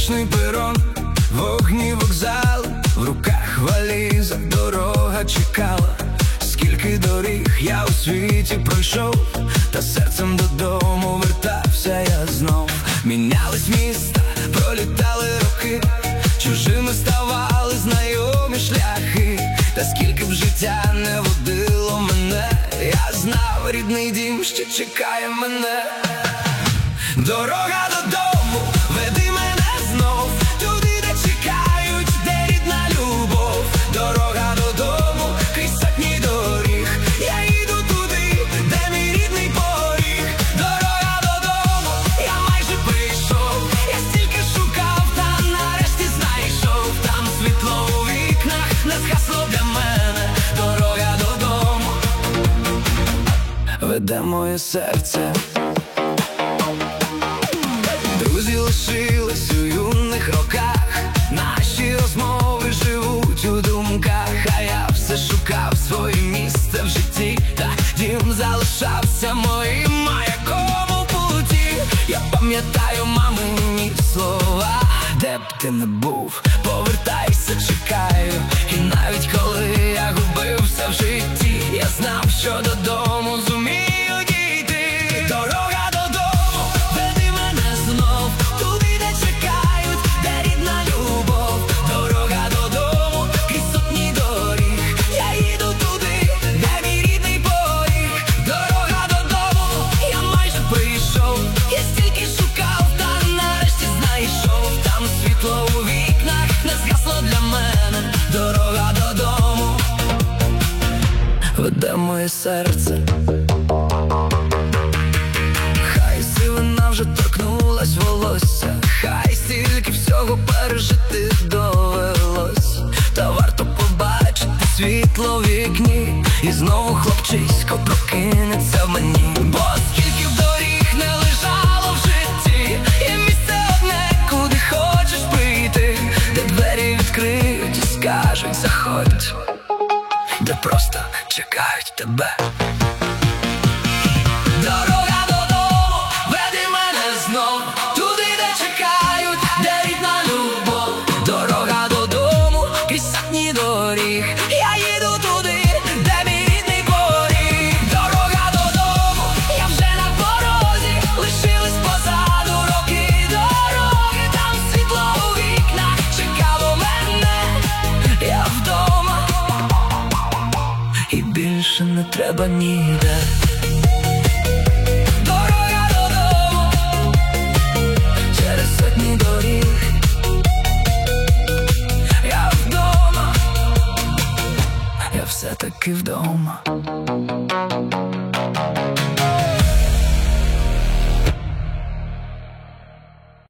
Залізничний перон, вогні вокзал, в руках валіза, дорога чекала. Скільки доріг я у світі пройшов, та серцем додому вертався я знов. Мінялись міста, пролітали роки, чужими ставали знайомі шляхи. Та скільки б життя не водило мене, я знав, рідний дім ще чекає мене. Дорога додому, веди мене знов, туди, де чекають, де рідна любов. Дорога додому, крізь сотні доріг, я їду туди, де мій рідний поріг. Дорога додому, я майже прийшов, я стільки шукав, та нарешті знайшов. Там світло у вікнах не згасло для мене. Дорога додому веде моє серце. Друзі лишились у юних роках, наші розмови живуть у думках. А я все шукав своє місце в житті, та дім залишався моїм маяком у путі. Я пам'ятаю мамині слова: де б ти не був, повертайся, чекаю. І навіть коли я губився в житті, я знав, що додому зумію дійти. Дорога додому, веди мене знов, туди, де чекають, де рідна любов. Дорога додому, крізь сотні доріг, я їду туди, де мій рідний поріг. Дорога додому, я майже прийшов, я стільки шукав, та нарешті знайшов. Там світло у вікнах не згасло для мене. Дорога додому веде моє серце. Хай сивина вже торкнулась волосся, хай стільки всього пережити довелось, та варто побачити світло в вікні, і знову хлопчисько прокинеться в мені. Бо скільки б доріг не лежало в житті, є місце одне, куди хочеш прийти, де двері відкриють і скажуть заходь, де просто чекають тебе. Дорога додому, веди мене знов, туди, де чекають, де рідна любов. Дорога додому, крізь сотні доріг, я їду туди, де мій рідний поріг. Дорога додому, я вже на порозі, лишились позаду роки і дороги. Там світло у вікнах чекало мене, я вдома, і більше не треба ніде. Дорога додому, через сотні доріг, я вдома, я все-таки вдома.